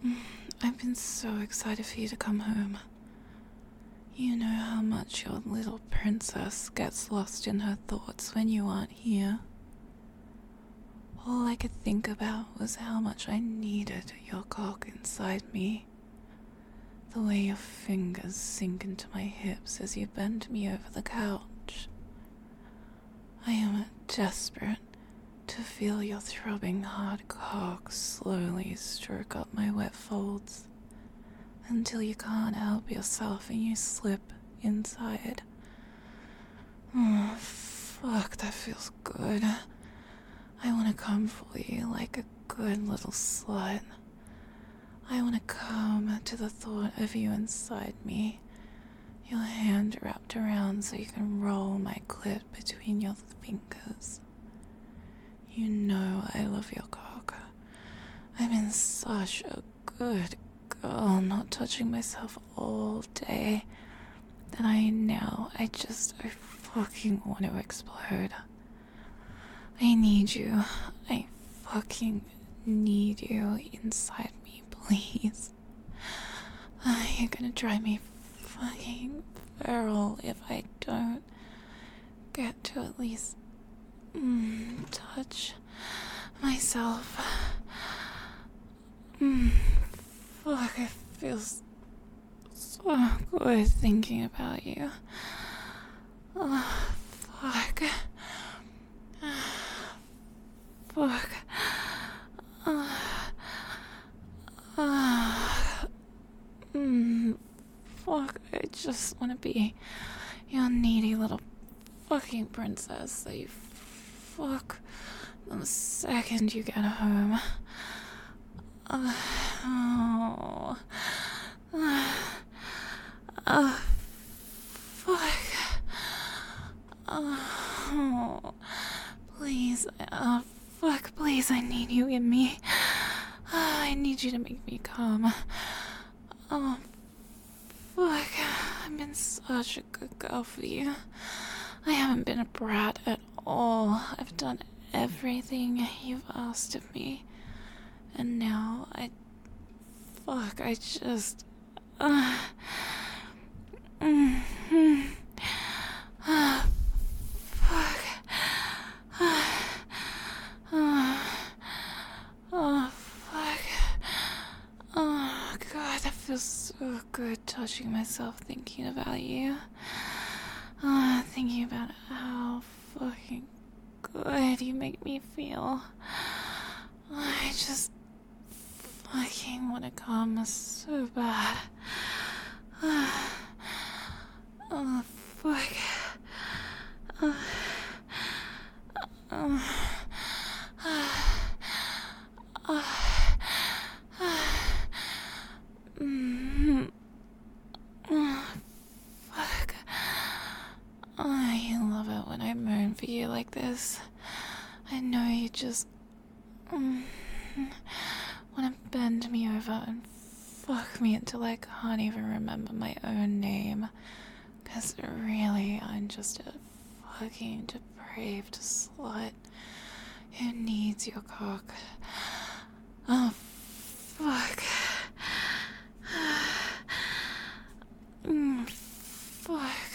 I've been so excited for you to come home. You know how much your little princess gets lost in her thoughts when you aren't here. All I could think about was how much I needed your cock inside me. The way your fingers sink into my hips as you bend me over the couch. I am desperate to feel your throbbing hard cock slowly stroke up my wet folds until you can't help yourself and you slip inside. Oh, fuck, that feels good. I want to come for you like a good little slut. I want to come to the thought of you inside me, your hand wrapped around so you can roll my clit between your fingers. You know I love your cock. I've been such a good girl not touching myself all day that I fucking want to explode. I need you. I fucking need you inside me, please. You're gonna drive me fucking feral if I don't get to at least touch myself. Fuck, it feels so good thinking about you. Fuck. Fuck. Fuck, I just want to be your needy little fucking princess that you fuck the second you get home. Fuck. Please, fuck, please, I need you in me. I need you to make me come. Oh, fuck, I've been such a good girl for you. I haven't been a brat at all. I've done everything you've asked of me. And now fuck, I just... fuck. Oh, fuck. Oh, God, that feels so good touching myself, thinking about you. Thinking about how fucking good you make me feel. I just fucking want to come so bad. Oh, fuck. Fuck. I love it when I moan for you like this. I know you just want to bend me over and fuck me until I can't even remember my own name. 'Cause really, I'm just a fucking depraved slut who needs your cock. Oh, fuck. Fuck.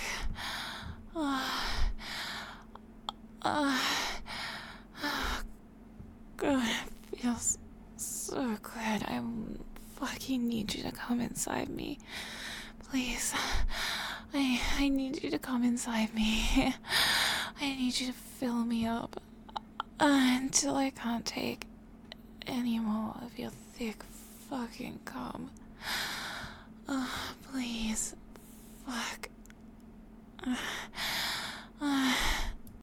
God, it feels so good. I fucking need you to come inside me. Please. I need you to come inside me. I need you to fill me up until I can't take any more of your thick fucking cum.